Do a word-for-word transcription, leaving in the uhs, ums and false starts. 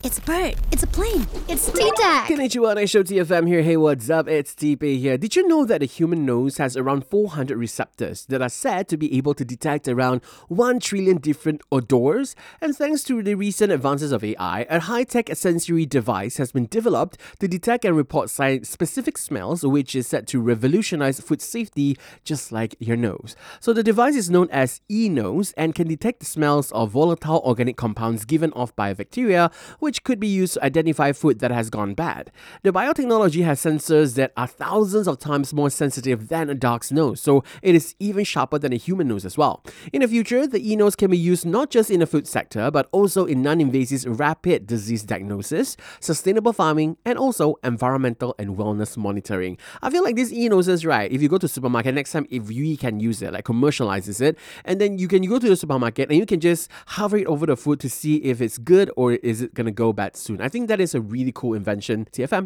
It's a bird. It's a plane. It's T-Tac. Konnichiwa, I show T F M here. Hey, what's up? It's T P here. Did you know that the human nose has around four hundred receptors that are said to be able to detect around one trillion different odors? And thanks to the recent advances of A I, a high-tech sensory device has been developed to detect and report specific smells, which is set to revolutionize food safety just like your nose. So the device is known as eNose and can detect the smells of volatile organic compounds given off by bacteria, which which could be used to identify food that has gone bad. The biotechnology has sensors that are thousands of times more sensitive than a dog's nose, so it is even sharper than a human nose as well. In the future, the eNose can be used not just in the food sector, but also in non-invasive rapid disease diagnosis, sustainable farming, and also environmental and wellness monitoring. I feel like this eNose is right. If you go to supermarket next time, if you can use it, like commercializes it, and then you can go to the supermarket and you can just hover it over the food to see if it's good or is it going to go bad soon. I think that is a really cool invention. T F M.